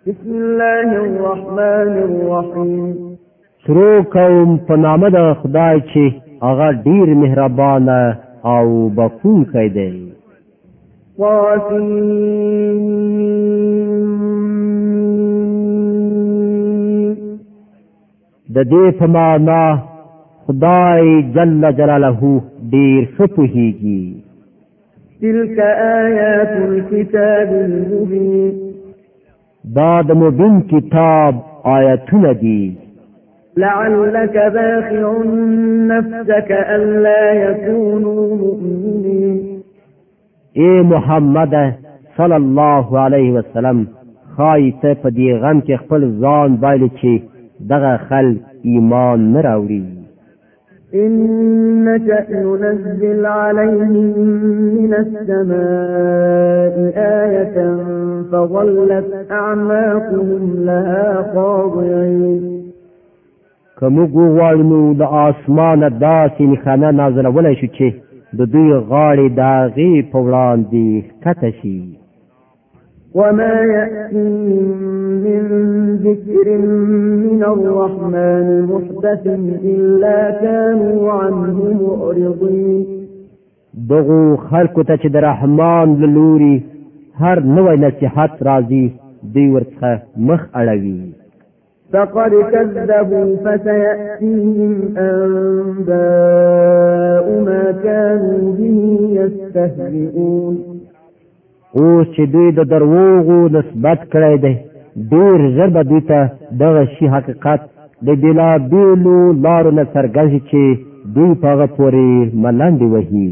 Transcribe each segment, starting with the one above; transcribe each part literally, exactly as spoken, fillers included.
بسم الله الرحمن الرحیم. شروع کوم په نام د خدای چې هغه ډیر مهربان او بخښونکی دی. د دې په معنا خدای جل جلاله ډیر ښه پوهیږي. تلك آیات الكتاب المبین. دا د مبین کتاب آیاتونه دي. لعلك باخع نفسك ألا يكونوا مؤمنين. اے محمد صلی الله علیه وسلم خایته په دې غم کې خپل ځان بایل چې دغه خلک ایمان نه راوړي. إن شأن ننزل عليهم من السماء آية فظلت أعناقهم لها خاضعين. کومو غواړو د اسمانه داسې نښانه نازلولی شو چې د دوی غاړې د هغې په وړاندې ښکته شي. وما يأتيهم من ذكر من الرحمن محدث إلا كانوا عنه معرضين. دغو خلکو ته چې د رحمان له لوري هر نوی نصیحت راځي دوی ورڅخه مخ اړوي. فقد كذبوا فسيأتيهم أنباء ما كانوا به يستهزئون. اوس چې دوی د دروغو نسبت کړی دی ډېر ژر به دوی ته دغه شي حقیقت د بېلابېلو لارو نه څرګند شي چې دوی په هغه پورې ملنډې وهي.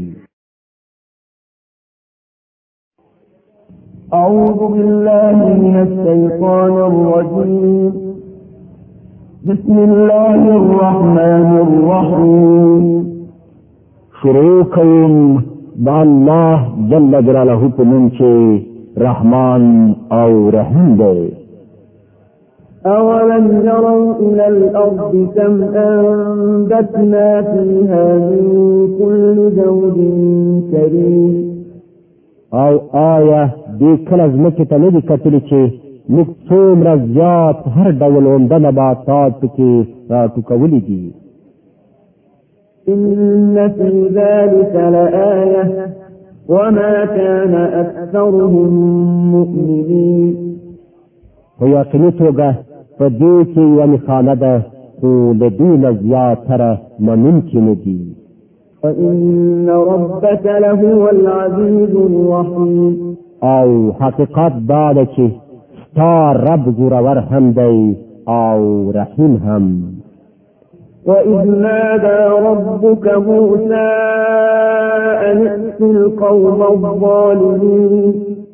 أعوذ بالله من الشيطان الرجيم. بسم الله الرحمن الرحيم. شروع کوم د الله جل جلاله په نوم چې رحمان او رحیم دی. أولم يروا إلى الأرض كم أنبتنا فيها من كل زوج كريم. او آیا دې کله ځمکې ته نه دي کتلي چې موږ څومره زیات هر ډول عمده نباتات پکې راټوکولي دي. إن في ذلك لآية وما كان أكثرهم مؤمنين. په یقیني توګه په دې کې یوه نښانه ده خو له دوی نه زیاتره منونکي نه دي. وإن ربك لهو العزيز الرحيم. او حقیقت دا ده چې ستا رب زورور هم دی او رحیم هم. وإذ نادى ربك موسى أن ائت القوم الظالمين.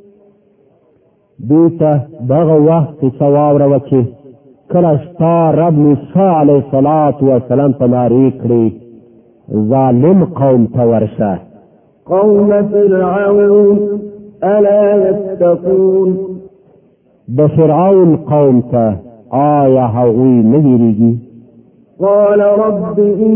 دوته دغه وخت قصه واوروه چې کله ستا رب موسی علیه الصلاة والسلام ته نارې کړې ظالم قوم ته ورشه. قوم فرعون ألا يتقون. د فرعون قوم ته آیا هغوی نه ویریږي؟ قال رب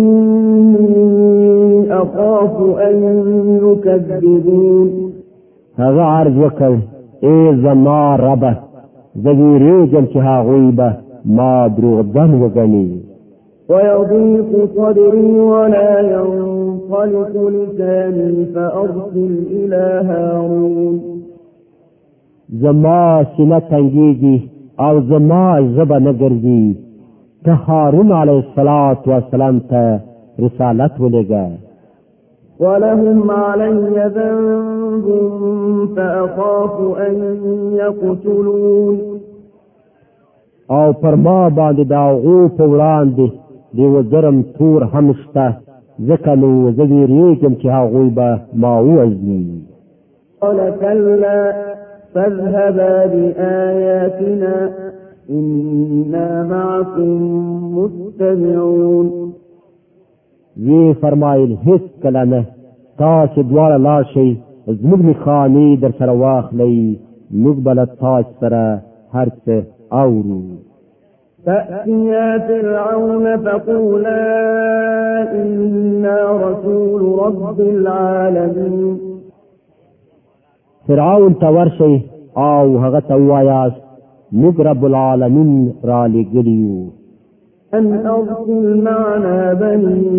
إني أخاف أن يكذبون. هغه عرض وکړ ای زما ربه زه ویریږم چې هغوی به ما دروغجن وګڼي. ويضيق صدري ولا ينطلق لساني فأرسل إلى هارون. زما سینه تنګېږي او زما ژبه نه ګرځي ته هارون علیه الصلاة والسلام ته رسالت ولېږه. ولهم علي ذنب فأخاف أن يقتلون. او پر ما باندې د هغو په وړاندې د یوه جرم تور هم شته ځکه نو زه ویرېږم چې هغوی به ما ووژني. قال كلا فاذهبا بآياتنا إنا معكم مستمعون. وی فرمایل هیڅ کله نه تاسې دواړه لاړ شئ زموږ نښانې در سره واخلئ موږ به له تاسو سره هر څه اورو. فأتيا فرعون فقولا إنا رسول رب العالمين. فرعون ته ورشئ او هغه ته ووایاست موږ رب العالمین را لګلیو أن أرسل معنا بني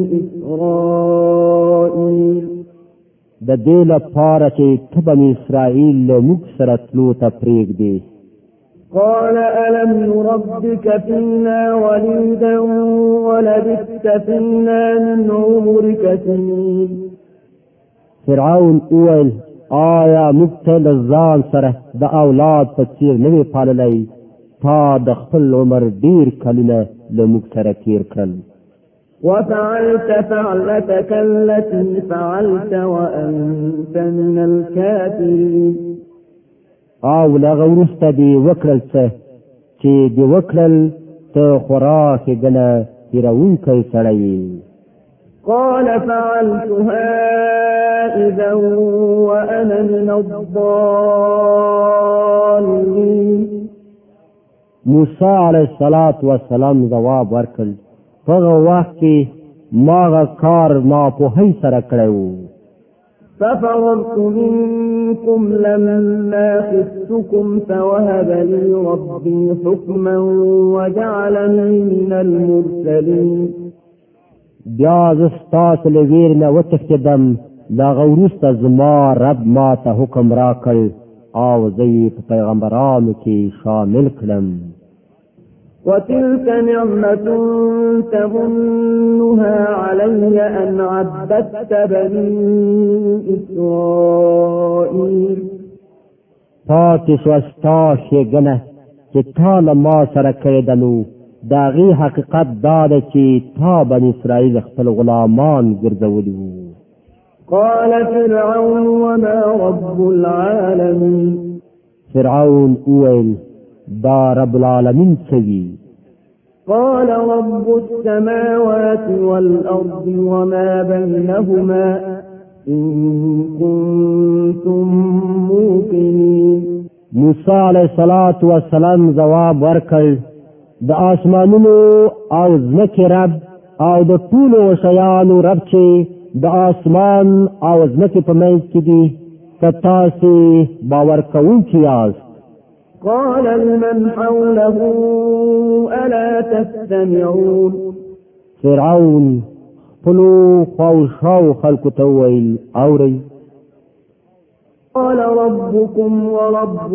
إسرائيل د دې لپاره چې ته بني اسرائیل له موږ سره تلو ته پرېږدې. قال ألم نربك فينا وليدا ولبثت فينا من عمرك سنين. فرعون وویل آیا موږ ته له ځان سره د اولاد په څېر نه وې پاللی، تا د خپل عمر ډېر کلونه له موږ سره تېر کړل. وفعلت فعلتك التي فعلت وأنت من الكافرين. او لغه وروسته دې وکړل څه چې دې وکړل ته خورا ښېګڼه هېروونکی سړی یې. قال فعلتها إذا وأنا من الضالين. موسی علیه السلام ځواب ورکړ په هغه وخت کې ما هغه کار ناپوهۍ سره کړی و. ففررت منكم لما خفتكم فوهب لي ربي حكما وجعلني من المرسلين. بیا زه ستاسو له ویر نه وتښتېدم، له هغه وروسته زما رب ما ته حکم راکړ او زه یې په پیغمبرانو کې شامل کړم. وتلك نعمة تمنها علي أن عبدت بني إسرائيل. پاتې شوه ستا ښېګڼه چې تا له ما سره کړې ده، نو د هغې حقیقت دا ده چې تا بني اسرائیل خپل غلامان ګرځولي وو. قال فرعون وما رب العالمين. فرعون وویل دا رب العالمین څه وي؟ قال رب السماوات والأرض وما بينهما إن كنتم موقنين. موسی علیه السلام ځواب ورکړ د آسمانونو او ځمکې رب او د ټولو شیانو رب چې د آسمان او ځمکې په منځ کې دي، که تاسې باور کوونکي یاست. قال لمن حوله ألا تستمعون. فرعون خپلو خواوشاو خلکو ته وویل اورئ. قال ربكم ورب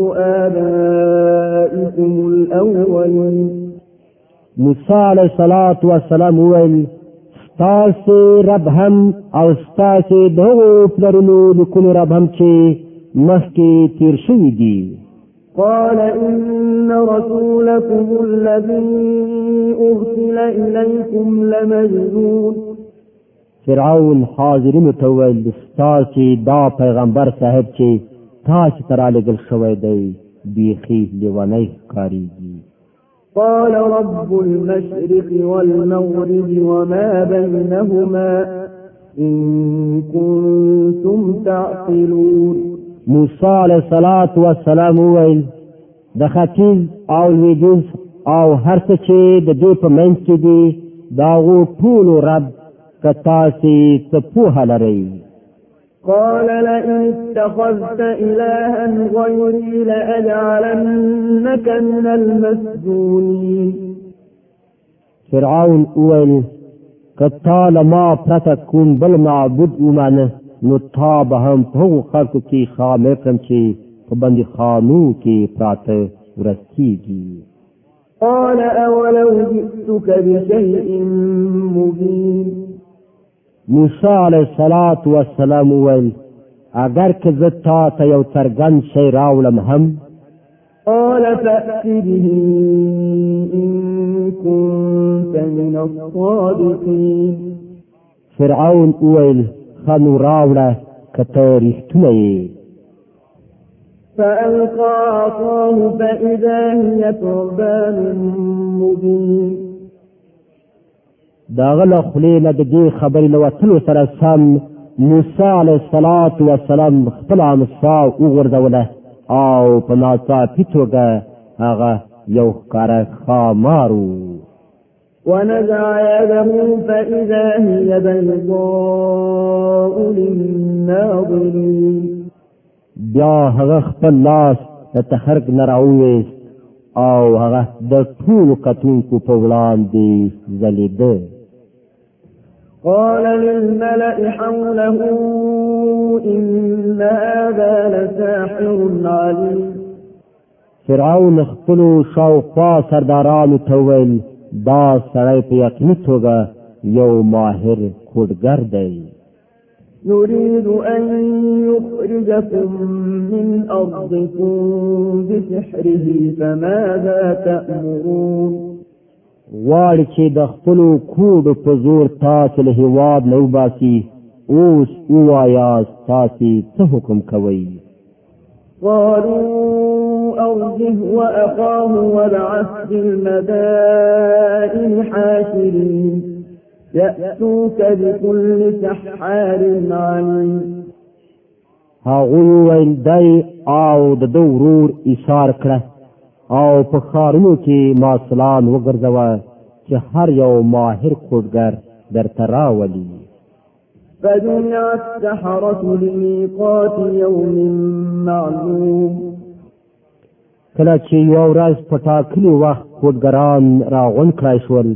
آبائكم الأولين. موسی علیه السلام وویل ستاسې رب هم او ستاسې د هغو پلرونو نیکونو رب هم چې مخکې تیر شوي دي. قال إن رسولكم الذي أرسل إليكم لمجنون. فرعون حاضرینو ته وویل ستاسې دا پیغمبر صاحب چې تاسې ته رالېږل شوی دی بیخي لیونی ښکارېږي. قال رب المشرق والمغرب وما بينهما إن كنتم تعقلون. موسی علیه السلام وویل د ختیځ او لویدیځ او هر څه چې د دوی په منځ کې دي د هغو ټولو رب که تاسې څه پوهه لرئ. قال لئن اتخذت إلها غيري لأجعلنك من المسجونين. فرعون وویل که تا له ما پرته کوم بل معبود ومانه نو تا به هم په هغو خلکو کې شامل کړم چې په بندیخانو کې پراته ورځ کېږي. قال أولو جئتك بشيء مبين. موسی علیه السلام وویل اگر که زه تا ته یو څرګند شی راوړم هم. قال فأت به إن كنت من الصادقين. فرعون وویل ښه نو راوړه که ته رښتونه یې. فألقى عصاه فإذا هي ثعبان مبين. د هغه له خولې نه د دې خبرې له وتلو سره سم موسی علیه السلام خپله امسا وغورځوله او په ناڅاپي توګه هغه یو ښکاره ښامار و. ونزع يده فإذا هي بيضاء للناظرين. بیا هغه خپل لاس د تخرګ نه راوویست او هغه د ټول کتونکو په وړاندې ځلېده. قال للملأ حوله إن هذا لساحر عليم. فرعون خپلو شاوخوا سردارانو ته وویل دا سړی په یقیني توګه یو ماهر کوډګر دی. يريد أن يخرجكم من أرضكم بسحره فماذا تأمرون. غواړي چې د خپلو کوډو په زور تاسو له هېواد نه وباسي. اوس ووایاست تاسې څه حکم کوئ؟ قالوا أرجه وأخاه وابعث في المدائن حاشرين يأتوك بكل سحار عليم. هغوی وویل دی او د ده ورور ایثار کړه او په ښارونو کې ماسلان وګرځوه چې هر یو ماهر کوډګر درته راولي. فجمع السحرة لميقات يوم معلوم. کله چې یو ورځ په ټاکلي وخت کوډګران راغونډ کړای شول.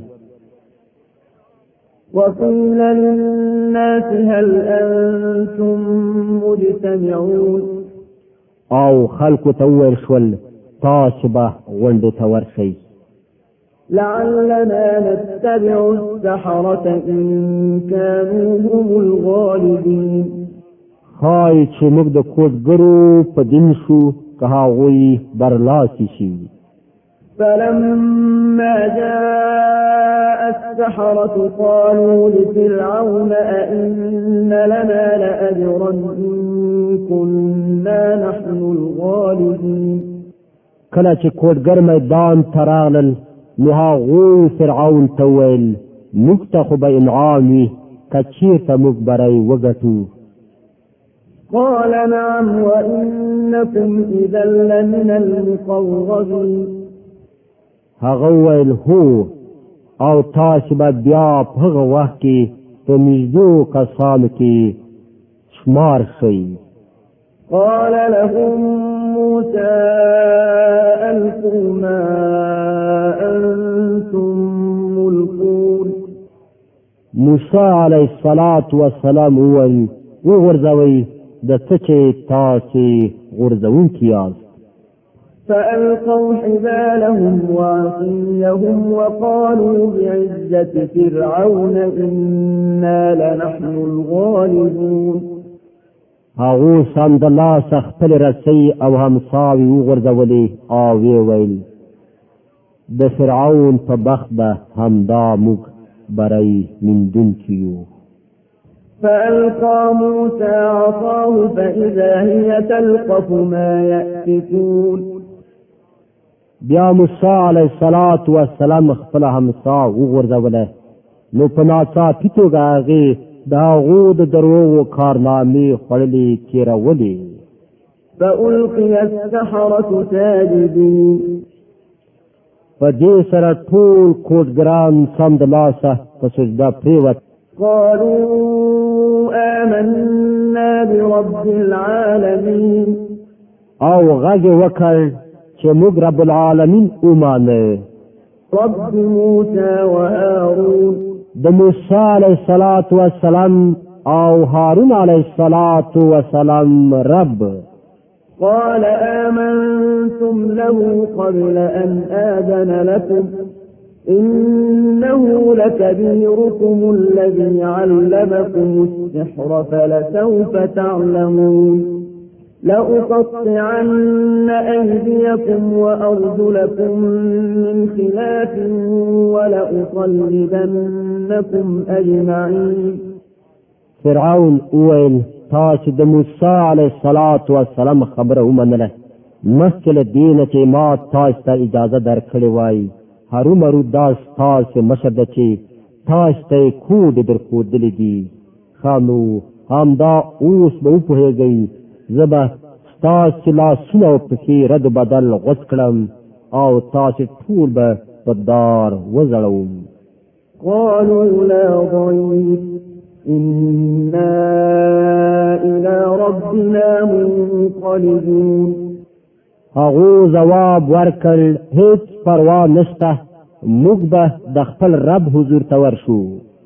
وقيل للناس هل أنتم مجتمعون. او خلکو ته وویل شول تاسو به غونډې ته ورشئ. لعلنا نتبع السحرة إن كانوا هم الغالبين. ښایي چې موږ د کوډګرو په دین شو که هغوی برلاسي شي. فلما جاء السحرة قالوا لفرعون أئن لنا لأجرا إن كنا نحن الغالبين. کله چې کوډګر میدان ته راغلل نو هغوی فرعون ته وویل موږ ته خو به انعام وي که چېرته موږ بری وګټو. قال نعم وإنكم إذا لمن المقربين. هغه وویل هو او تاسو به بیا په هغه وخت کې په نږدې کسانو کې شمار شئ. قال لهم موسى ألقوا ما أنتم ملقون. موسی علیه الصلاة والسلام وویل وغورځوئ د څه چې تاسې غورځوونکي یاست. فألقوا حبالهم وعصيهم وقالوا بعزة فرعون إنا لنحن الغالبون. هغو سمدلاسه خپل رسۍ او همساوي وغورځولې او ویې ویل د فرعون په بخت به همدا موږ بری موندونکي یو. فألقى موسى عصاه فإذا هي تلقف ما يأفكون. بیا موسی علیه الصلاة والسلام خپل همسا وغورځوله نو په ناڅاپي توګه هغې د هغو د دروغو کارنامې خوړلې تېرولې. فألقي السحرة ساجدين. په دې سره ټول کوډګران سمدلاسه په سجده پرېوت. قالوا آمنا برب العالمين. او غږ وکړ چې موږ رب العالمین ومانه. رب موسى وهارون. د موسی علیه الصلاة والسلام او هارون علیه الصلاة والسلام رب. قال آمنتم له قبل أن آذن لكم إنه لكبيركم الذي علمكم السحر فلسوف تعلمون. لأقطعن أيديكم وأرجلكم من خلاف ولأصلبنكم أجمعين. فرعون وویل تاسو د موسی علیه الصلاة والسلام خبره ومنله مخکې له دې نه چې ما تاسو ته اجازه درکړې وای هرومرو دا ستاسو مشر ده چې تاسو ته یې کوډې درښودلې دي. ښه نو همدا اوس به وپوهېږئ زه به ستاسو لاسونه او پښې رد بدل غوڅ کړم او تاسو ټول به په دار وځړوم. قالوا لا ضير إنا إلى ربنا منقلبون. هغه جواب ورکړ هیڅ پروا نشته موږ به د خپل رب حضور ته ورشو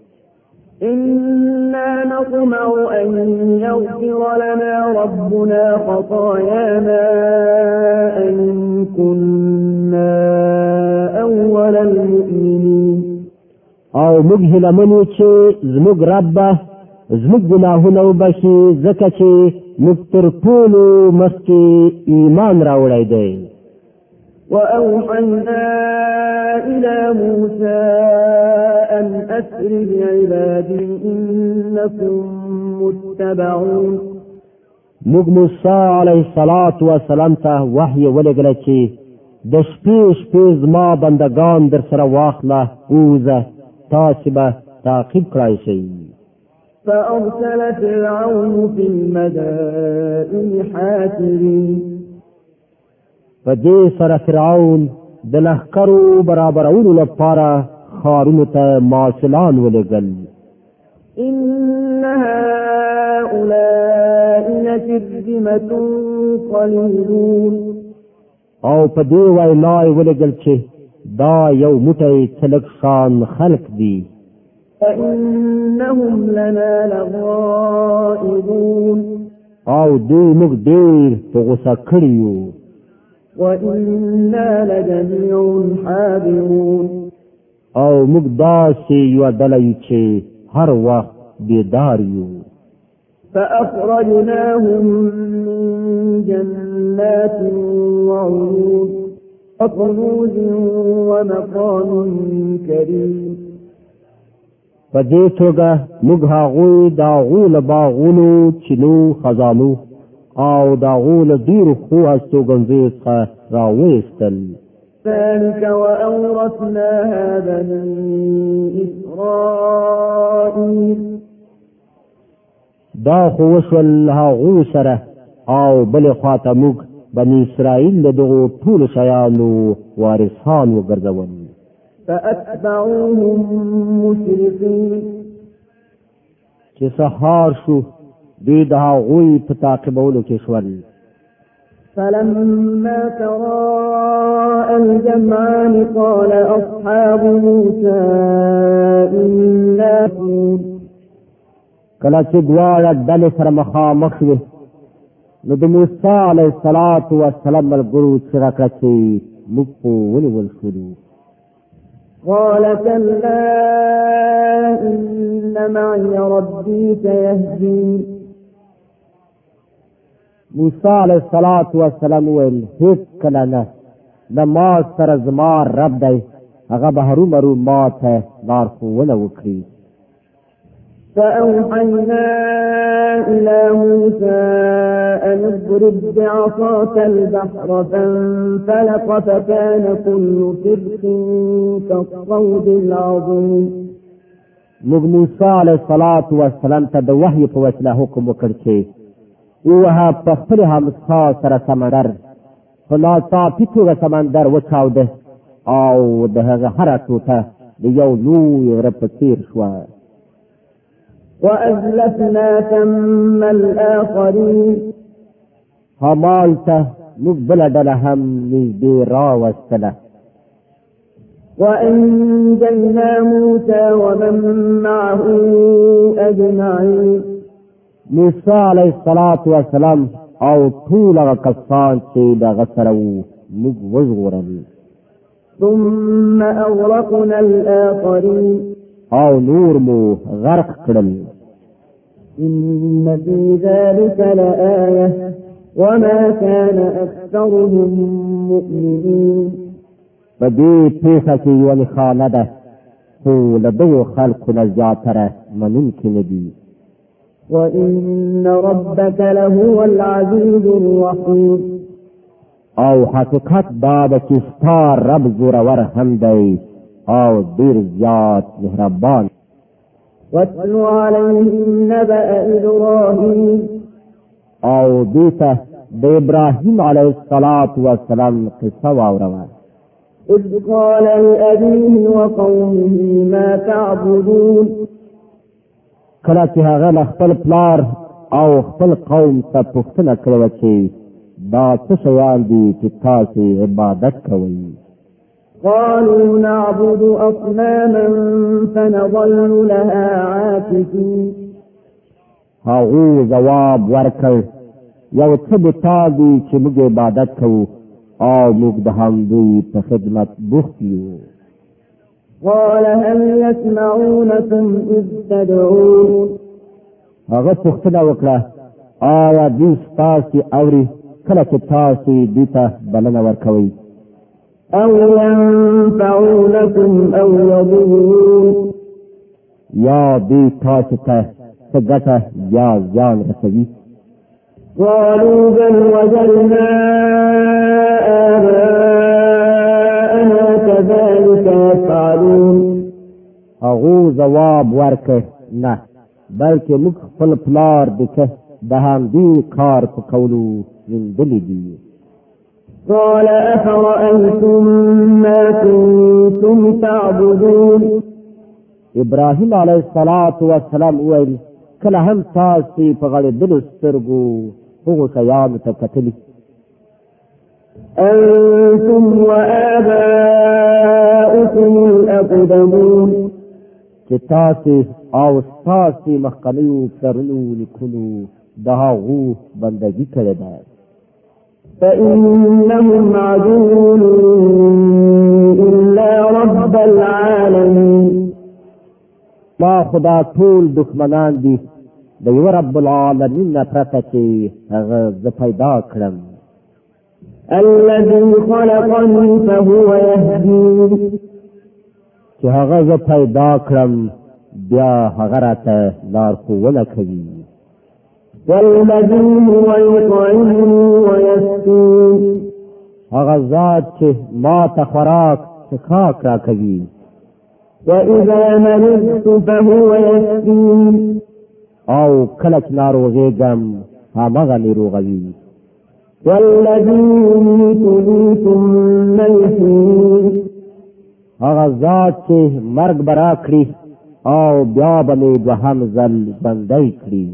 إنا نطمع أن يغفر لنا ربنا خطايانا أن كنا أول المؤمنين او موږ هیله منو چې زموږ رب زموږ ګناهونه وبخي ځکه چې موږ تر ټولو مخکې ایمان راوړی دی وأوحينا إلى موسى أن أسر بعبادي إنكم متبعون موږ موسی علیه الصلاة والسلام ته وحی ولېږله چې د شپې شپې زما بندگان در سره واخله ووځه تاسې به تعقیب کړای شئ فأرسل فرعون في المدائن حاشرين په دې سره فرعون د لښکرو برابرولو لپاره ښارونو ته مارشلان ولېږل إن هؤلاء لشرذمة قليلون او په دې وینا یې ولېږل چې دا یو موټی څه لږ شان خلق دي فإنهم لنا لغائبون او دوی موږ ډېر په غوسه کړي یو وإنا لجميع حاذرون او موږ داسې یوه ډله یو چې هر وخت بیدار یو فأخرجناهم من جنات وعيون وكنوز ومقام كريم په دې توګه موږ هغوی د هغو له باغونو چینو خزانو او د هغو له ډېرو ښو هستوګنځیو څخه راویستل ذلك وأورثناها بني إسرائيل دا خو وشول هغو سره او بلې خواته موږ بني اسرائیل د دغو ټولو شیانو وارثان وګرځول فأتبعوهم مشرقين چې سهار شو دوی د هغوی په تعقیبولو کې شول فلما تراءى الجمعان قال أصحاب موسى إنا کله چې دواړه ډلې سره مخامخ شوې نو د موسی علیه الصلاة والسلام ملګرو چیغه کړه چې موږ خو ونیول شولو قال كلا إن معي ربي سيهدين موسی علیه الصلاة والسلام ویل هیڅ کله نه نه ما سره زما رب دی هغه به هرومرو ما ته لارښوونه وکړي فأوحينا إلى موسى أن اضرب بعصاك البحر فانفلق فكان كل فرق كالصود العظيم موږ موسی علیه الصلاة والسلام ته د وحی په وسیله حکم وکړ چې ووهه په خپل همسا سره سمندر په ناڅاپي توګه سمندر وچاوده او د هغه هره ټوټه د یو لوی غره په څېر شوه وأزلفنا ثم الآخرين همالته موږ بله ډله هم نږدې راوستله وأنجينا موسى ومن معه أجمعين موسی علیه الصلاة والسلام او ټول هغه کسان چې د هغه سره وو موږ وژغورل ثم أغرقنا الآخرين او نور مو غرق کړل إن في ذلك لآية وما كان أكثرهم مؤمنين فدې پیښه کې یوه نښانه ده خو له دغو خلکو نه زیاتره منونکي نه دي وإن ربك لهو العزيز الرحيم او حقیقت دا ده چې ستا رب زورور هم دی او ډېر زیات مهربان واتل عليهم نبأ إبراهيم او دیته د ابراهیم علیه الصلاة والسلام قصه واوروه إذ قال لأبيه وقومه ما تعبدون کله چې هغه له خپل پلار او خپل قوم ته پوښتنه کړې چې دا څه شیان دي چې تاسو عبادت کوئ؟ قالوا نعبد أصناما فنظل لها عاكفين. هغو جواب ورکړ یو څه بوتان دي چې موږ عبادت کوو او موږ د همدوی په خدمت بوخت یو. قال هل يسمعونكم إذ تدعون. هغه پوښتنه وکړه آیا دوی ستاسو اوري کله چې تاسو دوی ته بلنه ورکوئ؟ أو ينفعونكم أو يضرون. یا دوی تاسو ته څه ګټه یا زیان رسوي؟ قالوا بل وجدنا آباءنا كذلك يفعلون. هغو جواب ورکړ نه بلکې موږ خپل پلار دکه د همدې کار په کولو ویندلي دي. قال أفرأيتم ما كنتم تعبدون. ابراهیم علیه السلام وویل کله هم تاسو په غړېدلو سترګو هغو شیانو ته کتلي؟ أنتم وآباؤكم الأقدمون. چې تاسو او تاسو مخکنیو پلرونو نیکونو د هغو بندګي کړې ده. فإنهم عدو إلا رب العالمين. ما خدا ټول دښمنان دي د یو رب العالمین نه پرته چې هغه زه پیدا کړم. الذي خلقني فهو يهدين. چې هغه زه پیدا کړم بیا هغه راته لارښوونه کوي. والذي هو يطعمني ويسقين. هغه ذات چې ما ته خوراک څښاک راکوي. وإذا مرضت فهو يشفين. او کله چې ناروغېږم همغه مې روغوي. والذي يميتني ثم يحيين. هغه ذات چې مرګ به راکړي او بیا به مې دوهم ځل ژوندی کړي.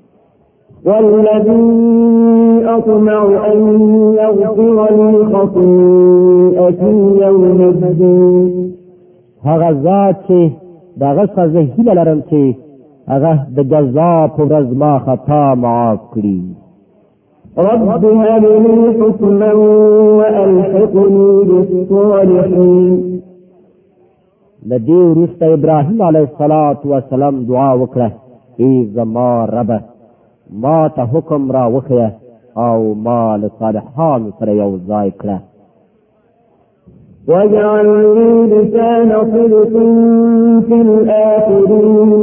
والذي أطمع أن يغفر لي خطيئتي يوم الدين. هغه ذات چې دغه څخه زه هیله لرم چې هغه د جزا په ورځ ما خطا معاف کړي. رب هب لي حكما وألحقني بالصالحين. د دې وروسته ابراهیم علیه السلام دعا وکړه ای زما ربه ما ته حکم را وښیه او ما له صالحانو سره یو ځای کړه. واجعل لي لسان صدق في الآخرين.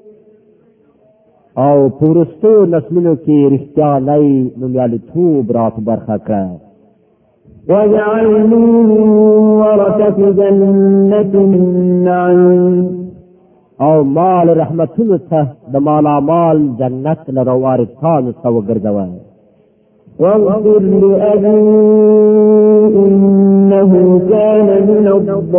او پورستو نسلونو کې رښتیانۍ نومیالیتوب را په برخه کړه. واجعلني من ورثة جنة النعيم. او مال رحمتونو ته د مالامال جنت له وارثانو څخه وګرځوه. واغفر لأبي إنه كان من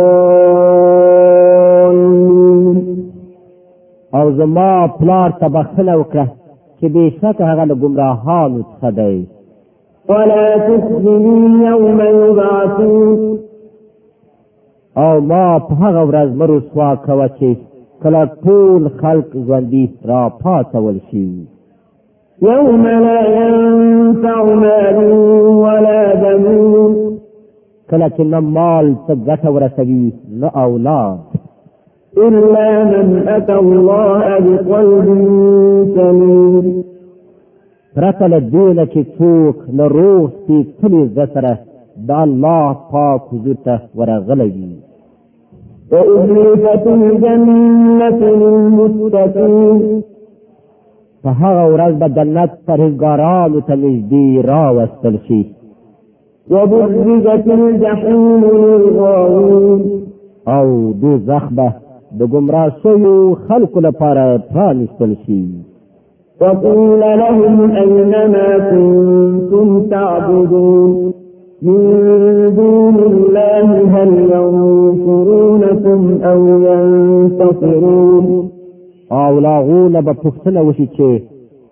الضالين. او زما پلار ته بخښنه وکړه چې بېشکه هغه له ګمراهانو څخه دی. ولا تخزني يوم يبعثون. او ما په هغه ورځ مه رسوا کوه چې کله ټول خلق ژوندي را پاڅول شي. يوم لا ينفع مال ولا بنون. کله چې نه مال څه ګټه ورسوي نه اولاد. إلا من أتى الله بقلب سليم. پرته له دې نه چې څوک له روح سپېڅلي زړه سره د الله پاک حضور ته ورغلی وي. وأزلفت الجنة للمتقين. په هغه ورځ به جنت پرهیزګارانو ته نږدې راوستل شي. وبرزت الجحيم للغاوين. او دوزخ به د ګمراه شویو خلکو لپاره پرانستل شي. وقيل لهم أين ما كنتم تعبدون من دون الله هل ينصرونكم أو ينتصرون. او لاغونه به پوښتنه وشي چې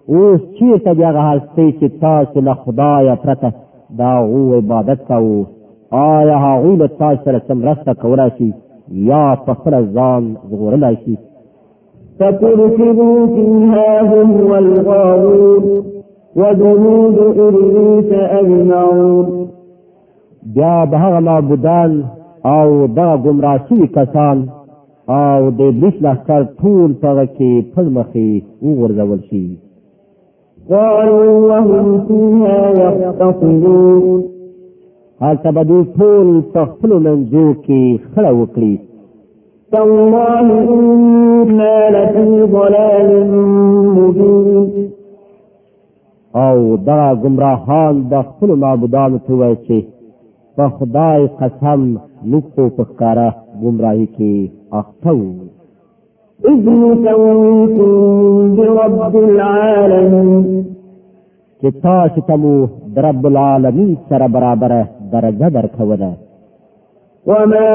اوس چیرته دی هغه هستی چې تاسو له خدایه پرته د هغو عبادت کوو؟ آیا هغوی له تاسو سره څه مرسته کولی شي یا په خپله ځان ژغورلی شي؟ فكركبوا فيها هم والغاوون وجنود إبليس أجمعون. بیا به هغه معبودان او دغه ګمراه شوي کسان او د ابلیس لښکر ټول په هغه کې پړ مخې وغورځول شي. قالوا وهم فيها يختصمون. هلته به دوی ټول په خپلو منځو کې خړه وکړي. تالله إنا لفي ضلال مبين. او دغه ګمراهان د خپلو معبودانو ته وایي چې په خدای قسم موږ خو په ښکاره ګمراهي کې اخته وو. إذ نسويكم برب العالمين. چې تاسو ته مو د رب العالمین سره برابره درجه درکوله. وما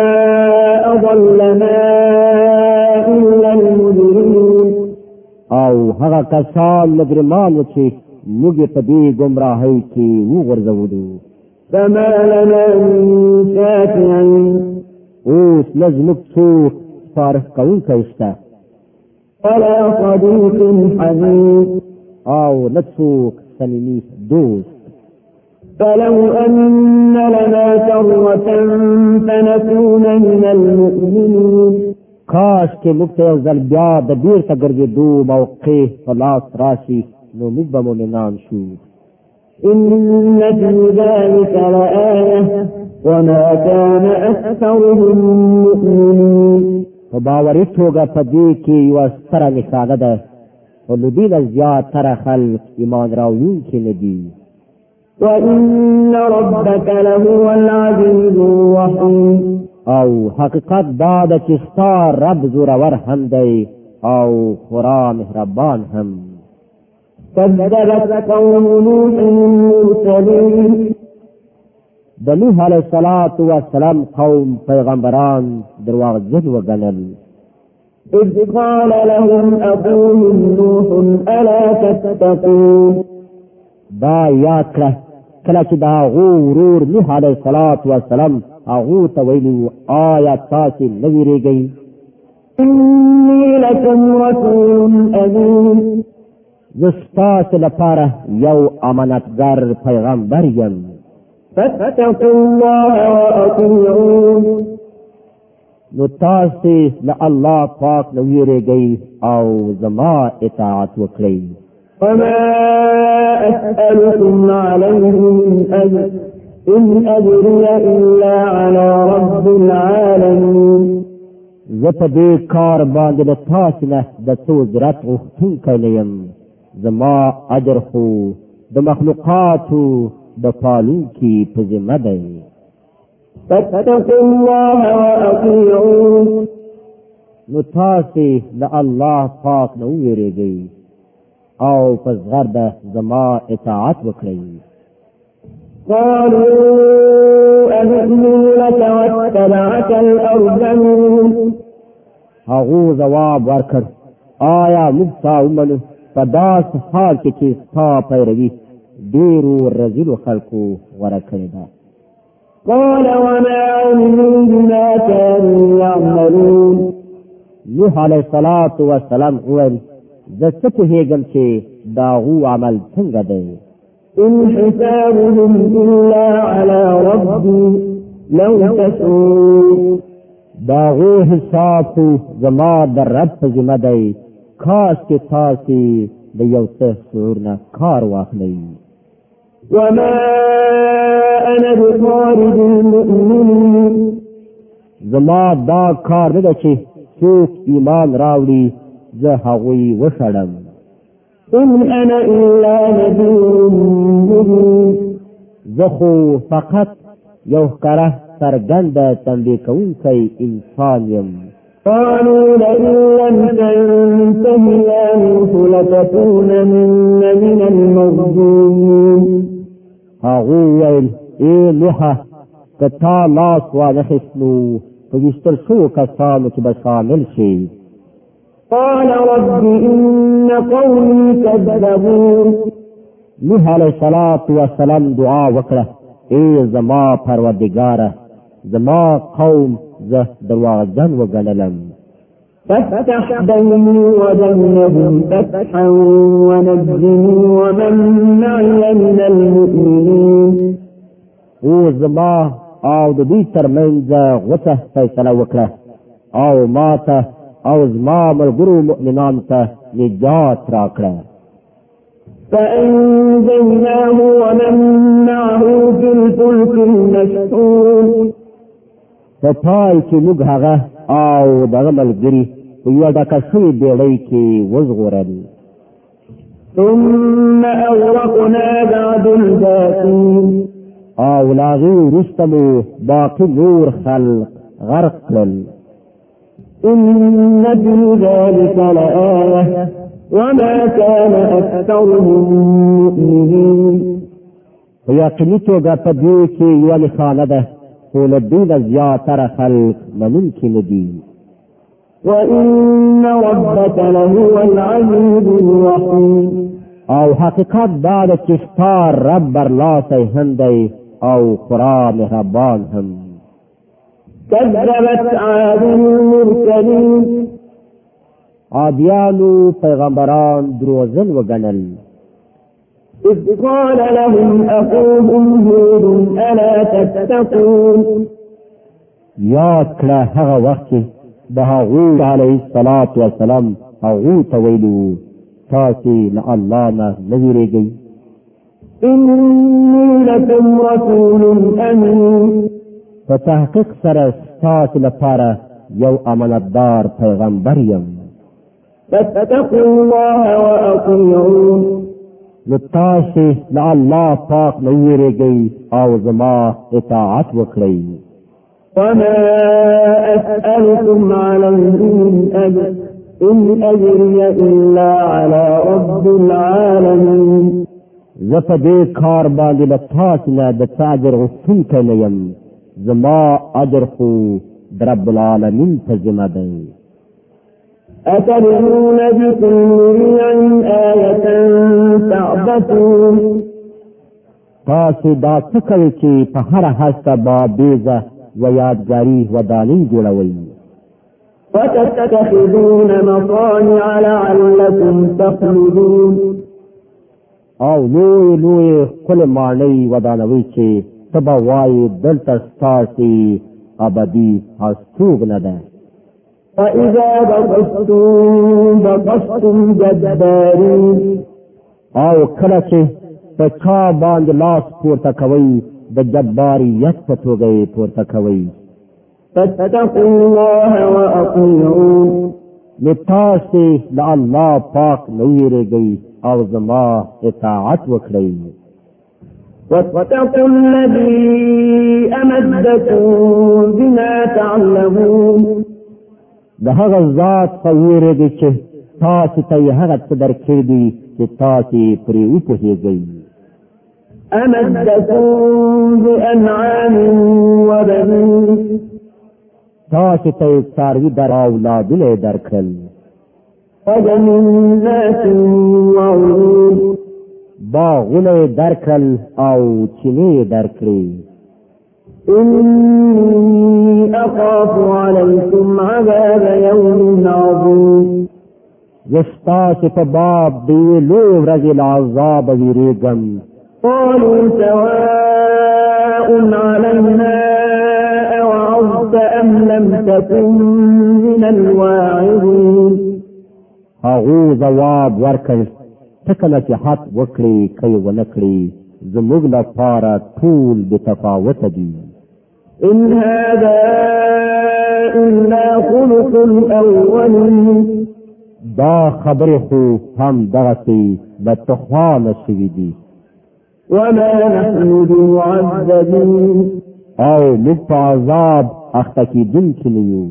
أضلنا إلا المجرمون. او هغه کسان مجرمان و چې موږ په دې ګمراهۍ کې وغورځولو. فما لنا من شافعين. اوس نه زموږ څوک سپارښت کوونکی شته ولا صديق حميد. او نه څوک صمیمي دوست. فلو أن لنا كرة فنكون من المؤمنين. کاش کې موږ ته یو ځل بیا د بیرته ګرځېدو موقع په لاس راشي نو موږ به مؤمنان شو. إن في ذلك لآية وما كان أكثرهم مؤمنين. په باوري توګه په دې کې یوه ستره نښانه ده خو له دې نه زیاتره خلک ایمان راوړونکي نه دي. وإن ربك لهو العزيز الرحيم. او حقیقت دا ده چې ستا رب زورور هم دی او خورا مهربان هم. كذبت قوم نوح المرسلين. د نوح علیه السلام قوم پیغمبران درواغجن وګڼل. إذ قال لهم أخوهم نوح ألا تتقون. دا یاد کړه کله چې د هغو ورور نوح علیه السلام هغو ته ویلي وو آیا تاسې نه ویرېږئ؟ إني لكم رسول أمين. زه ستاسې لپاره یو امانتګر پیغمبر یم. فاتقوا الله وأطيعون. نو تاسې له الله پاک نه ویرېږئ او زما اطاعت وکړئ. وما أسألكم عليه من أجر إن أجري إلا على رب العالمين. زه په دې کار باندې د تاسې نه د څه اجرت غوښتونکی نه یم. زما اجر خو د مخلوقاتو د پالونکي په ذمه دی. فاتقوا الله وأطيعون. نو تاسې له الله پاک نه وویرېږئ او په زغرده زما اطاعت وکړئ. قالوا أنؤمن لك واتبعك الأرذلون. هغو جواب ورکړ آیا موږ تا ومنو په داسې حال کې چې ستا پیروي ډېرو رذلو خلکو غوره کړې ده. قال وما علموا بما كانوا يعملون. نوح علیه السلام وویل زه څه پوهېږم چې د هغو عمل څنګه دی. إن حسابهم إلا على ربي لو تشعرون. د هغو حساب خو زما د رب په ذمه دی. کاش چې تاسې د یو څه شعور نه کار واخلئ. وما أنا بطارد المؤمنين. زما دا کار نه ده چې څوک ایمان راوړي زه هغوی وشړم. إن أنا إلا نذير مبين. زه خو فقط یو ښکاره څرګنده تنبیه کوونکی انسان یم. قالوا لئن لم تنته يا نوح لتكونن من المرجومين. هغو ویل ای نوحه که تا لاس وانخیست نو په ویشتل شوو کسانو کې به شامل شي. قال رب إن قومي كذبون. نوح علیہ الصلوۃ والسلام دعا وکړه، ای زما پروردګاره، زما قوم زه دروغجن وګڼلم. فافتح بيني وبينهم فتحا ونجني ومن معي من المؤمنين. او زما او د دې ترمنځ غوڅه فیصله وکړه او ماته او زما ملګرو مؤمنانو ته نجات راکړه. فأنجيناه ومن معه في الفلك المشحون. په پای کې موږ هغه او دغه ملګري په یوه ډکه شوې بېړۍ کې وژغورل. ثم أغرقنا بعد الباقين. او له هغې وروسته مو باقي نور خلق غرق کړل. إن في ذلك لآية وما كان أكثرهم مؤمنين. په یقیني توګه په دې کې یوه نښانه ده، خو له دې نه زیاتره خلق منونکي نه دي. وإن ربك لهو العزيز الرحيم. او حقیقت دا ده چې ستا رب برلاسی هم دی او خورا مهربان هم. كذبت عاد المرسلين. عادیانو پیغمبران دروغجن وګڼل. إذ قال لهم أخوهم هود ألا تتقون. یاد کړه هغه وخت چې د هغوی علیه الصلاة والسلام هغوی ته ویلي تاسې له الله نه نه ویرېږئ. إني لكم رسول أمين. په تحقیق سره ستاسې لپاره یو امانتدار پیغمبر یم. فاتقوا الله وأطيعون. نو تاسې له الله پاک نه ویرېږئ او زما اطاعت وکړئ. وما أسألكم عليه من أجر إن أجري إلا على رب العالمين. زه په دې کار باندې له تاسې نه د څه اجر غوښتونکی نه یم، زما اجر خو د رب العالمین په ذمه دی. أتبنون بكل ريع آية تعبثون. تاسې دا څه کوئ چې په هره هسته بابیزه و یادګاري ودانۍ جوړوئ. وتتخذون مصانع لعلكم تخلدون. او لوی لوی ښکلې ماڼۍ ودانوئ چې ته به وایې دلته ستاسې ابدي هستوګنه ده. وإذا بطشتم بطشتم جبارين. او کله چې په چا باندې لاس پورته کوئ د جباریت په توګه یې پورته کوئ. فاتقوا الله وأطيعون. نو تاسې له الله پاک نه ویرېږئ او زما اطاعت وکړئ. واتقوا الذي أمدكم بما تعلمون. د هغه ذات په ویرېږئ چې تاسې ته یې هغه څه درکړي دي چې تاسې پرې وپوهېږئ. أمدكم بأنعام وبنين. تاسې ته یې څاروي در اولادونه یې درکړل. وجنات وعيون. باغونه یې درکړل او چینې یې درکړې. إني أخاف عليكم عذاب يوم عظيم. زه ستاسې په باب د یوې لویې ورځې له عذابه ویرېږم. قالوا سواء علينا أوعظت أم لم تكن من الواعظين. هغو ځواب ورکړ ته که نصیحت وکړې که یې ونه کړې زموږ لپاره ټول بتفاوته دي. إن هذا إلا خلق الأولين. دا خبرې خو هم دغسې بدتخوانه شوي دي. وما نحن بمعذبين. او موږ په عذاب اخته کېدونکي نه یو.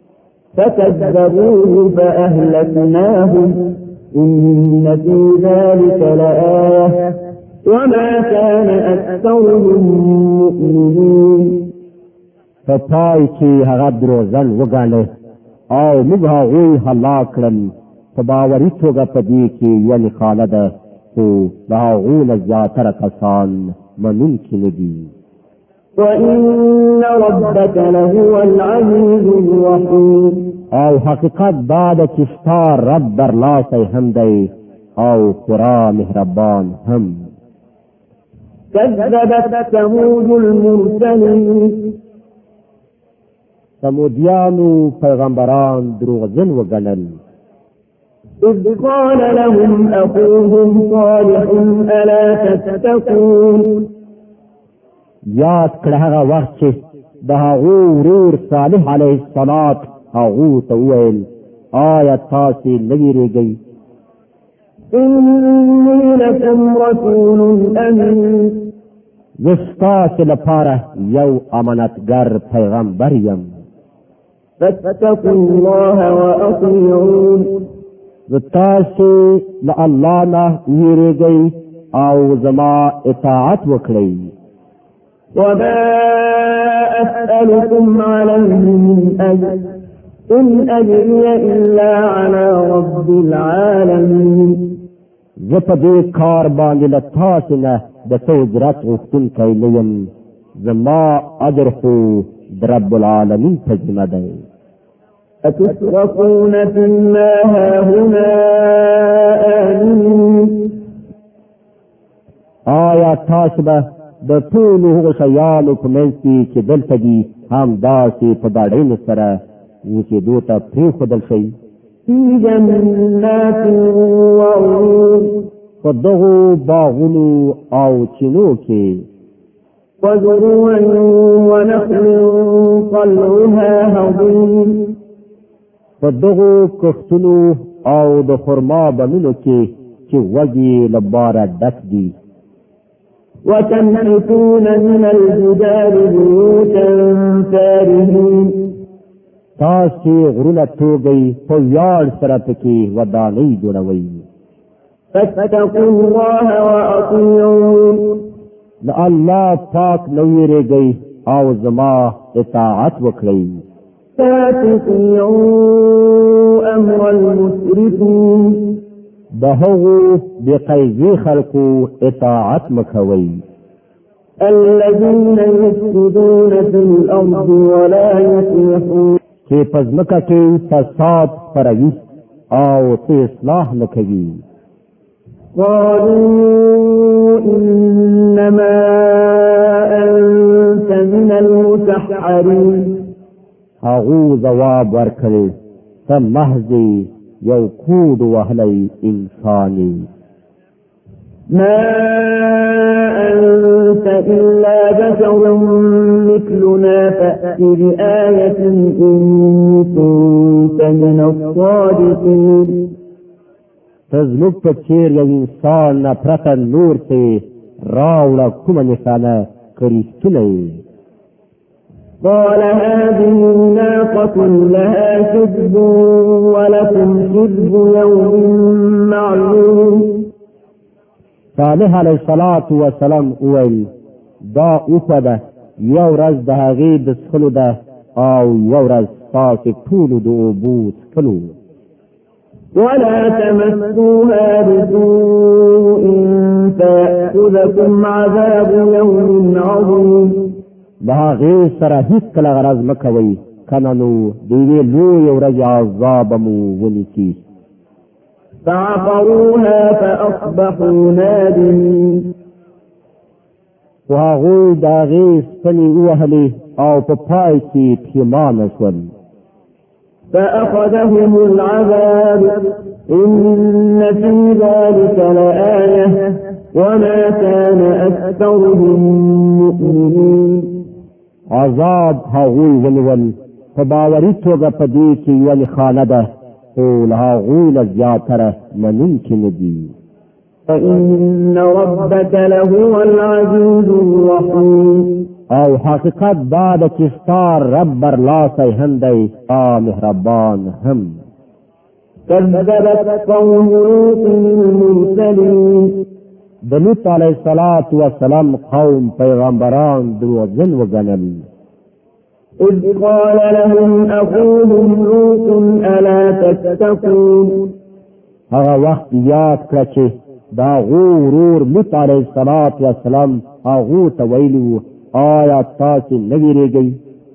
فكذبوه فأهلكناهم إن في ذلك لآية وما كان أكثرهم مؤمنين. په پای کې هغه دروغجن وګڼه او موږ هغوی هلاک کړل په باوري توګه په دې کې یوه خاله ده خو د هغو نه زیاتره کسان منونکي نه دي. وَإِنَّ رَبَّكَ لَهُوَ الْعَزِيزُ الرَّحِيمُ او حقیقت دا ده چې ستا رب برلاسی هم دی او خورا مهربان هم. كذبت ثمود المرسلين ثمودیانو پیغمبران دروغجن وګڼل. إذ قال لهم أخوهم صالح ألا تتقون یاد کړه هغه وخت چې د هغو ورور صالح علیه السلام هغو ته وویل آیا تاسې نه ویرېږئ؟ إني لكم رسول أمين زه ستاسې لپاره یو امانتګر پیغمبر یم. فاتقوا الله وأطيعون زه تاسې له الله نه ویرېږئ او زما اطاعت وکړئ. وما أسألكم عليه من أجر إن أجري إلا على رب العالمين زه په دې کار باندې له تاسې نه د څه اجرت غوښتونکی نه یم. زما اجر خو د رب العالمین په ذمه دی. أتتركون فيما هاهنا آمنين آیا تاسو به د ټولو هغو شیانو په منځ کې چې دلته دي هم داسې په ډاډینو سره اوسېدو ته پرېښودل شئ؟ في جنات وعيون په دغو باغونو او چینو کې وزروع ونخل طلعها هضيم په دغو کښتونو او د خرما بڼونو کې چې وږي له باره ډک دي. وتنحتون من الجبال بيوتا فارهين تاسې غرونه توږئ په ویاړ سره پکې ودانۍ جوړوئ. فاتقوا الله وأطيعون د الله پاک نه ویرېږئ او زما اطاعت وکړئ. لا تطيعوا أمر المسرفين د هغو بقیدي خلقو اطاعت مکوئ. الذين يفسدون في الأرض ولا يصلحون چې په ځمکه کې فساد خپروي او څه اصلاح نه کوي. قالوا إنما أنت من المسحرين هغو جواب ورکړي ته محض یو کود وهلی انساني. ما أنت إلا بشر مثلنا فأت بآية إن كنت من الصادقين تزمک په څېر یو انسان نه پرته نور څه راوړه کومه نښانه که رښتونی یې. قال هذه ناقة لها شرب ولكم شرب يوم معلوم صالح علیه الصلاة والسلام وویل دا اوښه ده، یوه ورځ د هغې د څښلو ده او یوه ورځ ستاسې ټولو د اوبو څښلو. ولا تمسوها بسوء فيأخذكم عذاب يوم عظيم د هغې سره هېڅکله غرض مه کوئ، کنه نو د یوې لویې ورځې عذاب مو ونیسي. فعقروها فأصبحوا نادمين خو هغوی د هغې سپنې ووهلې او په پای کې پښېمانه شول. فأخذهم العذاب إن في ذلك لآية وما كان أكثرهم مؤمنين عذاب هغوی ونیول، په باوري توګه په دې کې یوه نښانه ده خو له هغوی نه زیاتره منونکي نه دي. فإن ربك لهو العزيز الرحيم او حقیقت دا ده چې ستا رب برلاسی هم دی او مهربان هم. كذبت قوم لوط المرسلين د لوط علیه السلام قوم پیغمبران دروغجن وګڼل. إذ قال لهم أخوهم لوط ألا تتقون هغه وخت یاد کړه چې دا غورور لوط علیه السلام هغه ته ویلو آیا تاسو نه ویریږئ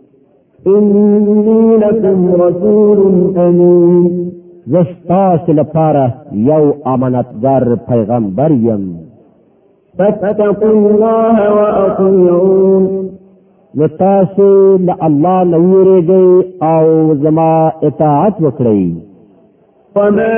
إني لكم رسول أمين زه ستاسو لپاره یو امانتدار پیغمبر یم فاتقوا الله وأطيعون نو تاسو له الله نه ویریږئ او زما اطاعت وکړئ وما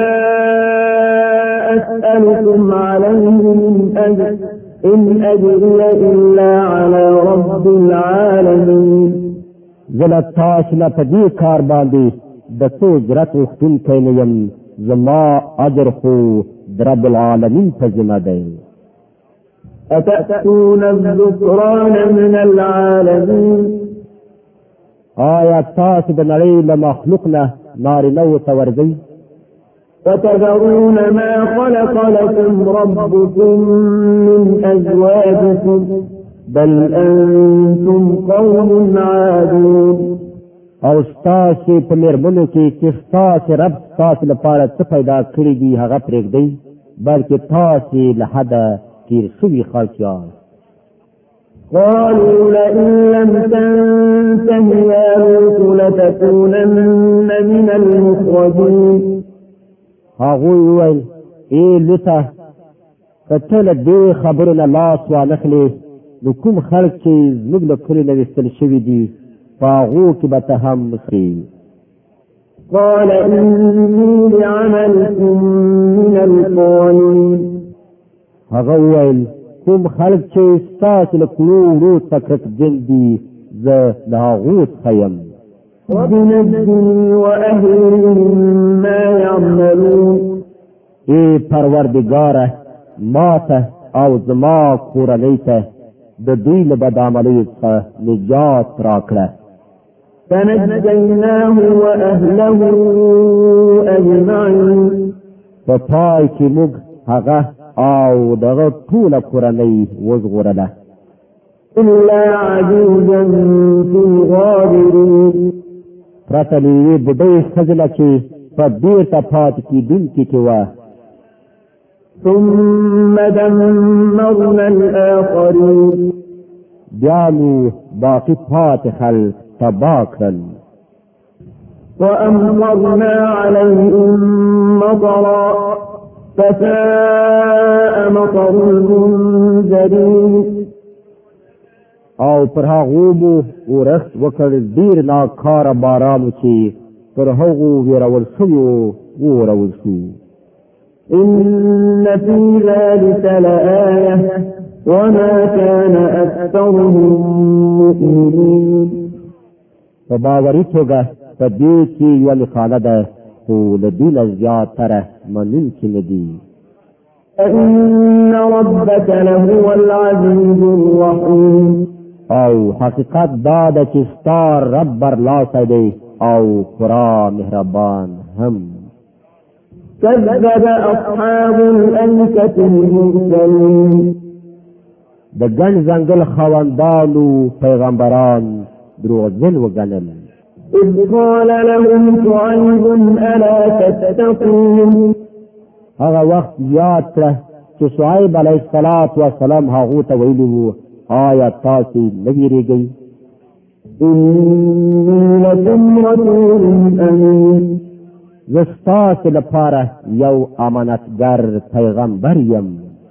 أسألكم عليه من أجر إن أجري إلا على رب العالمين زه تاسو نه په دې کار باندې د څه اجرت غوښتونکی نه یم زما اجر خو د رب العالمین په ذمه دی أتأتون الذكران من العالمین آیا تاسو د نړۍ له مخلوق نه نارینهو ته ورځئ وتذرون ما خلق لكم ربكم من أزواجكم بل أنتم قوم عادون او ستاسو په مېرمنو کې چې ستاسو رب ستاسو لپاره څه پیدا کړي دي هغه پرېږدئ بلکې تاسو له حده تېر شوي خلک یاست قالوا لئن لم تنته يا لوط لتكونن من المخرجين هغوی وویل ای لوطه که ته له دې خبرو نه لاس وانخلې نو کوم خلک چې زموږ له کلي نه ویستل شوي دي په هغو کې به ته هم خې قال إني لعملكم من القالين هغه وویل کوم خلک چې ستاسو له کړو وړو تکرکجن دي زه د هغو څخه یم رب نجني وأهلي مما يعملون ای پروردګاره ماته او زما کورنۍ ته د دوی له بدعملیو څخه نجات راکړه فنجيناه وأهله أجمعين په پای کې موږ هغه او دغه ټوله کورنۍ وژغورله إلا عجوزا في الغابرين پرته له یوې بوډۍ ښځله چې په بېرته پاتې کېدونکي کې وه ثم دمرنا الآخرين بیا نو باقي پاتې خلک تباه کړل وأمطرنا عليهم مطرا فساء مطر المنذرين او پر هغو مو ورښت وکړ ډېر ناکاره بارانو چې پر هغو ویرول شویو وورول شو إن في ذلك لآية وما كان أكثرهم مؤمنين په باوري توګه په دې کې یوه نښانه ده خو له دوی نه زیاتره منونکي نه دي إن ربك لهو العزيز الرحيم او حقیقت دا ده چې ستا رب برلاسی دی او خورا مهربان هم كذب أصحاب الأيكة المرسلين د ګڼ ځنګل خاوندانو پیغمبران دروغجن وګڼل إذ قال لهم شعيب ألا تتقون هغه وخت یاد کړه چې شعیب علیه السلام هغو ته ویلي وو آیا تاسو نه ویریږئ إني لكم رسول أمين زه ستاسو لپاره یو امانتګر پیغمبر یم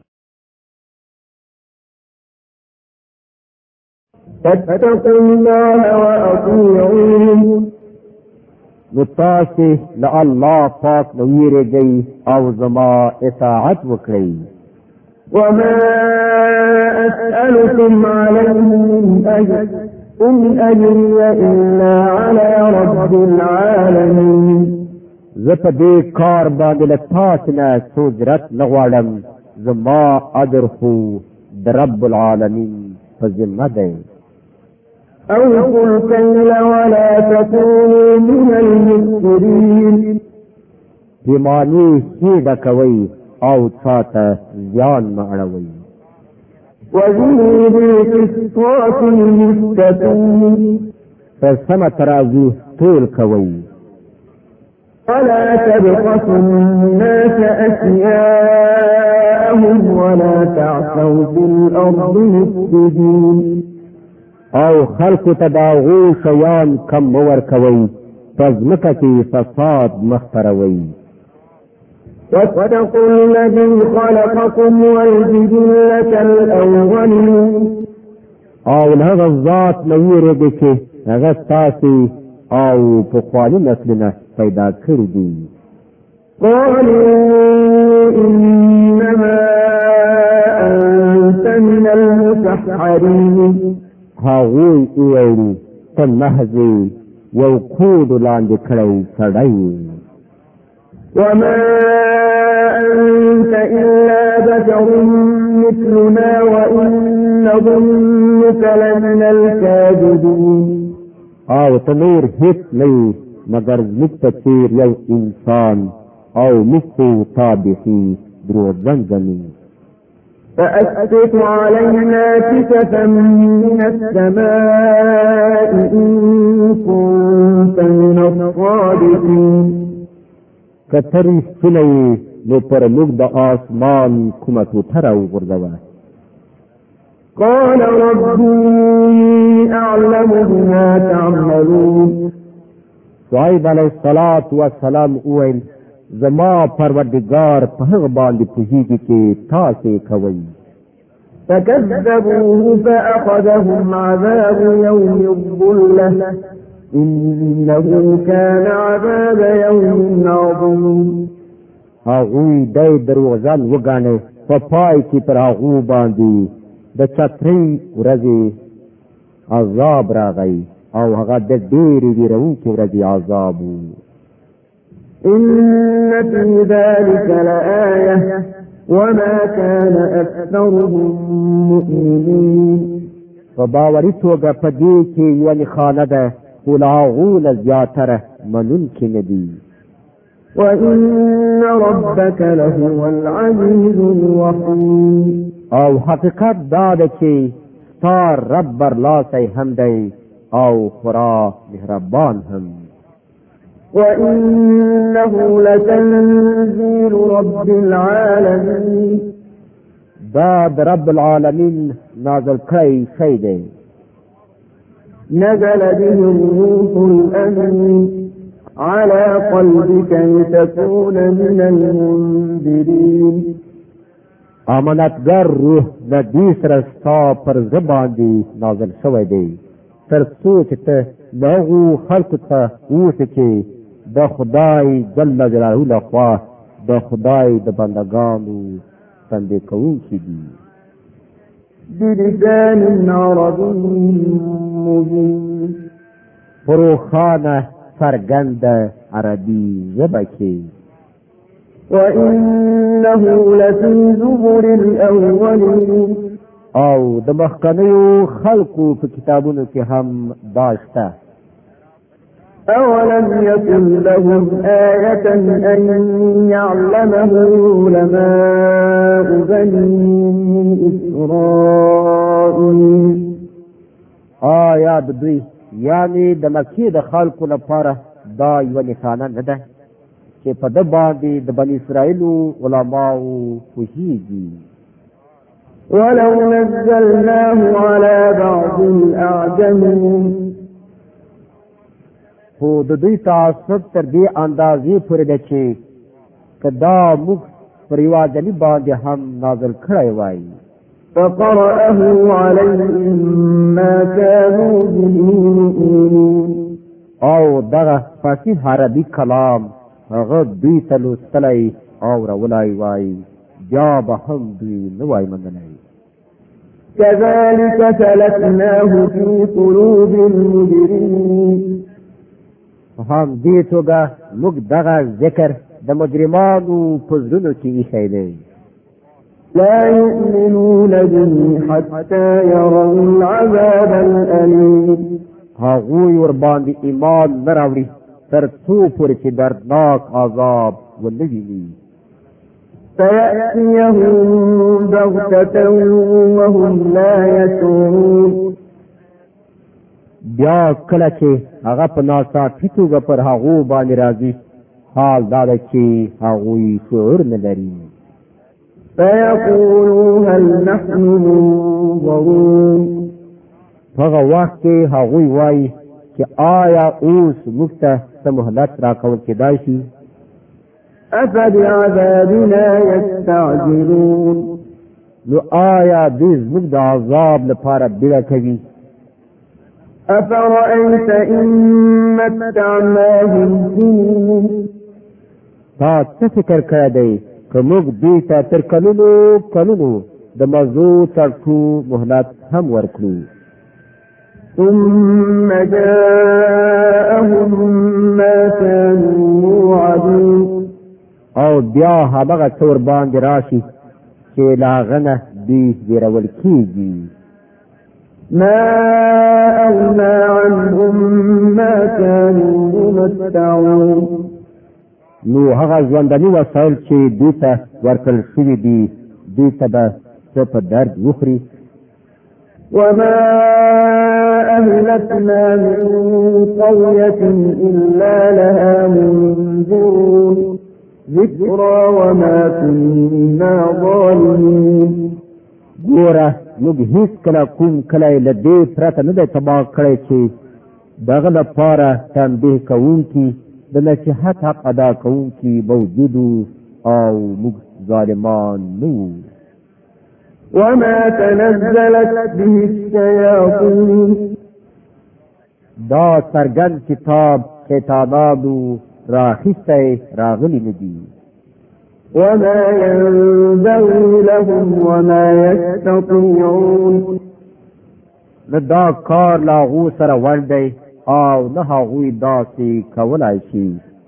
فاتقوا الله وأطيعون نو تاسو له الله پاک نه ویریږئ او زما اطاعت وکړئ وما أسألكم عليه من أجر إن أجري إلا على رب العالمين زه په دې کار باندې له تاسو نه څه اجرت نه غواړم زما اجر خو د رب العالمین په ذمه دی أوفوا الكيل ولا تكونوا من المفسدين پیمانې ښې ډکوئ او چاته زیان مه اړوئ وزنوا بالقسطاس المستقيم فسمة ترازو طول كوي ولا تبخسوا الناس أشياءهم ولا تعثوا في الأرض مفسدين او خلق تداغو شیان کم مور کوي پزمکه کی فساد مختروي واتقوا الذي خلقكم والجبلة الأولين او هغه ذات نویره دي چې هغه تاسو او پخوانی نسلونه پیدا کړی دي قالوا إنما أنت من المسحرين هاوی اویلی ته محضی یو کود لاندې کړی سړی وما أنت إلا بشر مثلنا وإن نظنك لمن الكاذبين او ته نور هیڅ نه مگر موږ ته چیر یو انسان او موږ تابعي دروغجن ګڼو فأسقط علينا كسفا من السماء إن كنت من الصادقين کتری سلی نو پر موږ د آسمان کومه ټوټه وغورځوه قال ربي أعلم بما تعملون شعیب علیہ الصلاة والسلام اویل زما پروردگار په هغه باندې پوهیږي چې تاسو کوي فكذبوه فأخذهم عذاب يوم الظلة إنه كان عذاب يوم عظيم هغوی دای دروغجن وګاڼه په پای کې پر هغه باندې د چترۍ ورځې عذاب راغی او هغه د ډېرې ویرونکې ورځې عذاب إن في ذلك لآية وما كان أكثرهم مؤمنين فباوري توګه په دې کې یو نښانه ده خو له هغو نه زیاتره منونکي نه دي وإن ربك لهو العزيز الرحيم او حقیقت دا ده چې ستا رب برلاسی هم دی او خورا مهربان هم وإنه لتنزيل رب العالمين دا د رب العالمین نازل کړی شی دی نزل به الروح الأمين على قلبك لتكون من المنذرين امانتګر روح د دې سره ستا پر زړه باندې نازل شوی دی تر څو چې ته د هغو خلکو ته اوسې چې د خدای جل جلاله لخوا د خدای د بندگانو تندې کوونکي دي بلسان عربي مبين فروخانه څرګنده عربي ژبه کې وإنه لفي زبر الأولين او د مخکنیو خلقو په کتابونو کې هم داشته أولم يكن لهم آية أن يعلمه علماء بني إسرائيل آیا د دوی یعنی د مکې د خلقو لپاره دا یو نښانه نه ده چې په د باندې د بني اسرائیلو علماو پوهیږي ولو نزلناه على بعض الأعجمين خو د دوی تعصب تر دې اندازې پورې ده چې که دا موږ پر یو اجمي باندې هم نازل کړی وای فقرأه عليهم ما كانوا به يؤمنون او دغه فصیح عربي کلام هغه دوی ته لوستلی او راولای وای بیا به هم دوی نه وای منلی كذلك سلكناه في قلوب المجرمين هم دې توګه موږ دغه ذکر د مجرمانو په زړونو کې ایښی دی لا يؤمنون به حتى يروا العذاب الأليم هغوی ورباندې ایمان نه راوړي تر څو پورې چې دردناک عذاب ونه ویني فيأتيهم بغتة وهم لا يشعرون بیا کله چې هغه په ناڅاپي توګه پر هغو باندې راځي حال دا ده چې هغوی شعور نه لري فيقولوا هل نحن منظرون هغه وخت کې هغوی وایي چې آیا اوس موږ ته څه مهلت راکول کېدای شي أفبعذابنا يستعجلون نو آیا دوی زموږ د عذاب لپاره بیړه کوي أفرأيت إن متعناهم سنين تا څه فکر کړی دی که موږ دوی ته تر کلونو کلونو د مزو ترټو مهلت هم ورکړو ثم جاءهم ما كانوا يوعدون او بیا هغه څور باندې راشي چې لاغنه دوی ویرول کیږي ما أغنى عنهم ما كانوا يمتعون نو هغه ژوندني وسایل چې دوی ته ورکړل شوي دي دوی ته به څه په درد وخوري وما أهلكنا من قرية إلا لها منذرون ذكرى وما كنا ظالمين ګوره موږ هیڅ کله کوم کلی له دې پرته نه دی تباه کړی چې دغه لپاره تنبیه کوونکي د نصیحت حق ادا کوونکي موجود او موږ ظالمان نه وو وما تنزلت به الشياطين دا څرګند کتاب شیطانانو راخیستی راغلی نه دي وما ينبغي لهم وما يستطيعون دا کار لاغو سره ور دی او نه هغوی داسې کولای شي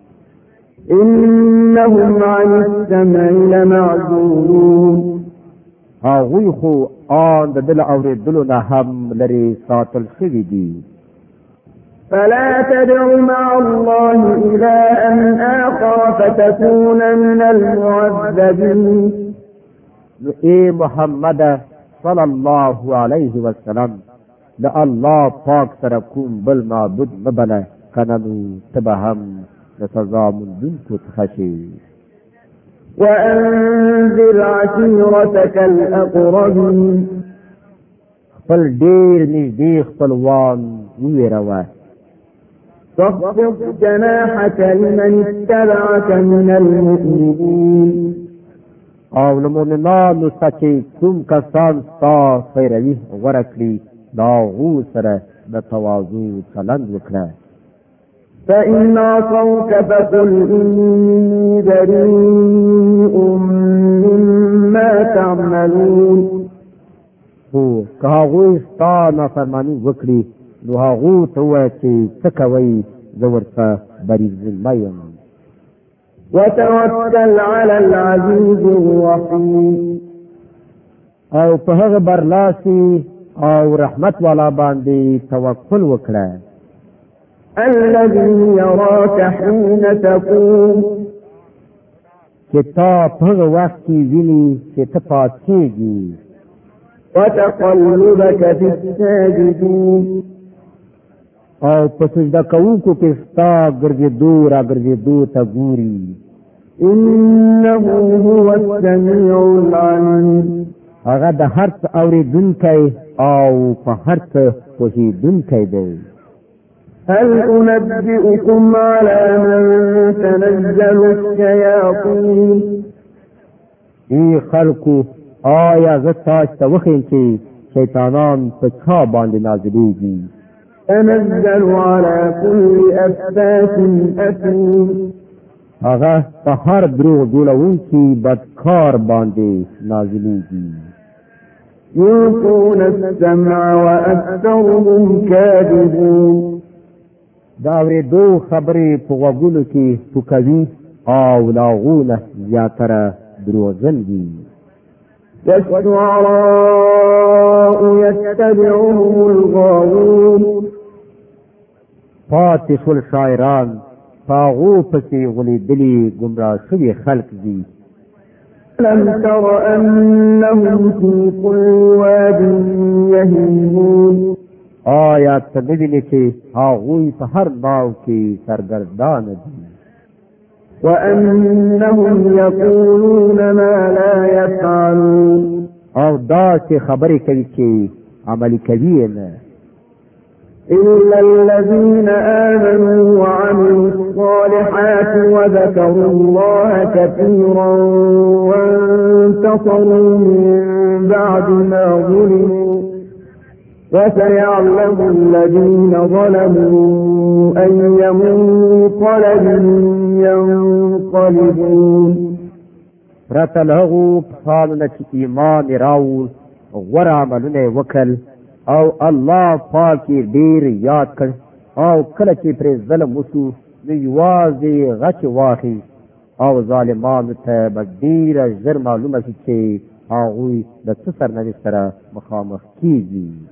إنهم عن السمع لمعزولون هغوی خو آن د دل اورېدلو نه هم لرې ساتل شوي دي فلا تدع مع الله إلها آخر فتكون من المعذبين اے محمد صلی الله علیه وسلم د الله پاک سره کوم بل معبود مبنه کننو تبهم د سزا مندونکو څخه شي وأنذر عشيرتك الأقربين خپل ډیر نږدې خپلوان وویروه واخفض جناحك لمن اتبعك من المؤمنين او لمؤمنانو چې کوم کسان ستا پیروي غوره کړي دا هغو سره د تواضع چلند وکړه فإن عصوك فقل إني بريء مما تعملون خو که هغوی ستا نافرماني وکړي نو هغو ته ووایه چې څه کوئ زه ورته بریځمه یم وتوكل على العزيز الرحيم او په هغه برلاسي او رحمت والا باندې توکل وکړه الذي يراك حين تقوم چې تا په هغه وخت کې ویني چې ته پاڅېږي وتقلبك في الساجدين او په سجده کوونکو کې ستا ګرځېدو را ګرځېدو ته ګوري إنه هو السميع العليم هغه د هر څه اورېدونکی او په هر څه پوهېدونکی دی هل أنبئكم على من تنزل الشياطين ای خلکو آیا زه تاسو ته وښیم چې شیطانان په چا باندې نازلېږي تنزل على كل أفاك أثيم هغه په هر دروغ جوړونکي بدکار باندې نازلېږي يلقون السمع وأكثرهم كاذبون دا اورېدو خبرې په غوږونو کې پوکوي او لاغونه زیاتره دروغجن دي والشعراء يتبعهم الغاوون پاتې شول شاعران پاغو پسې غولېدلي ګمراه شوي خلق دي لم تر أنهم في كل واد يهيمون آیا ته نه وینې چې هغوی په هر ناو کې سرګردانه دي وأنهم يقولون ما لا يفعلون او دا چې خبرې کوي چې عملي کوي نه إلا الذين آمنوا وعملوا الصالحات وذكروا الله كثيرا وانتصروا من بعد ما ظلموا وسيعلم الذين ظلموا أي منقلب ينقلبون پرته له هغو کسانو چې ایمان راوړ غوره عملونه وکړل او الله پاک ډیر یاد کړ او کله چې پرې ظلم وشو نو یوازې غچ واخی او ظالمانو ته به ډیره ژر معلومه شي چې هغوی د څه سرنوشت سره مخامخ کیږي